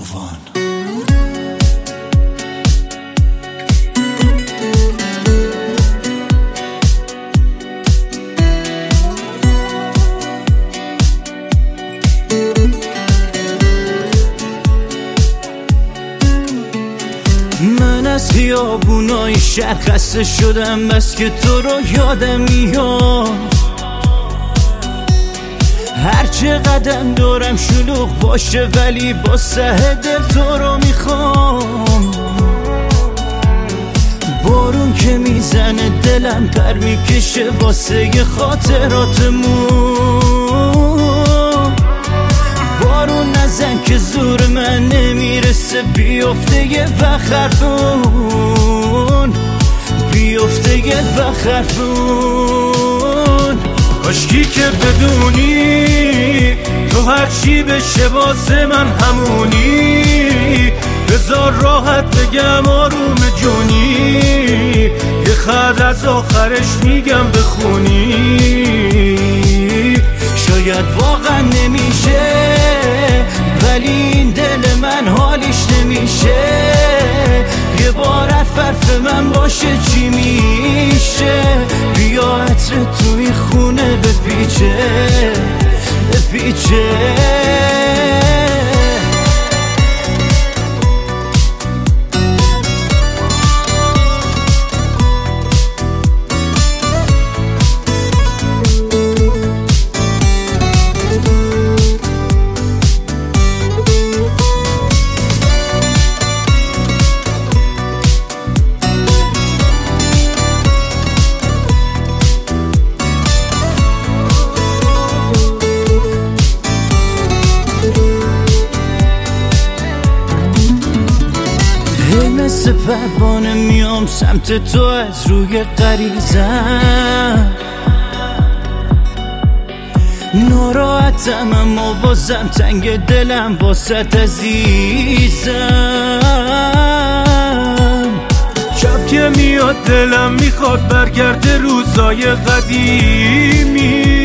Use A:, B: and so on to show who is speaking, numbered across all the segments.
A: طوفان. من از خیابونای شهر خسته شدم، بس که تو رو یادم میاد. هرچه قدم دارم شلوغ باشه، ولی با سه دل تو رو میخوام. بارون که میزنه دلم پر میکشه واسه خاطراتمون. بارون نزن که زور من نمیرسه، بیفته یه وقت حرفون، بیفته یه وقت حرفون.
B: کاشکی که بدونی تو هرچی بشه واسه من همونی. بذار راحت بگم آروم جونی، یه خط از آخرش میگم بخونی.
A: شاید واقعا نمیشه، ولی این دل من حالیش نمیشه. یه بار حرف من باشه چی میشه؟ بیا عطر تو این خونه بپیچه بپیچه. مثل پروانه میام سمت تو از روی غریزم. ناراحتم اما بازم تنگ دلم واسط عزیزم.
B: شب که میاد دلم میخواد برگرده روزای قدیمی.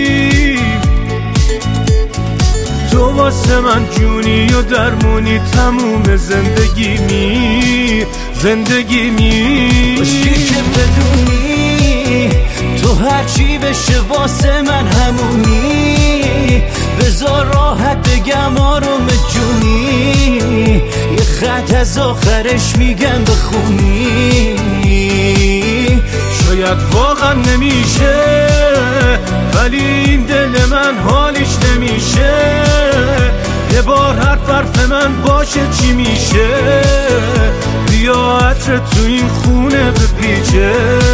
B: تو واسه من جونی و درمونی، تموم زندگیمی زندگیمی.
A: کاشکی که بدونی تو هرچی بشه واسه من همونی. بذار راحت بگم آروم جونی، یه خط از آخرش میگم بخونی.
B: شاید واقعا نمیشه، ولی این دل من حالیش نمیشه. یه بار حرف من باشه چی میشه؟ بیا عطر تو این خونه بپیچه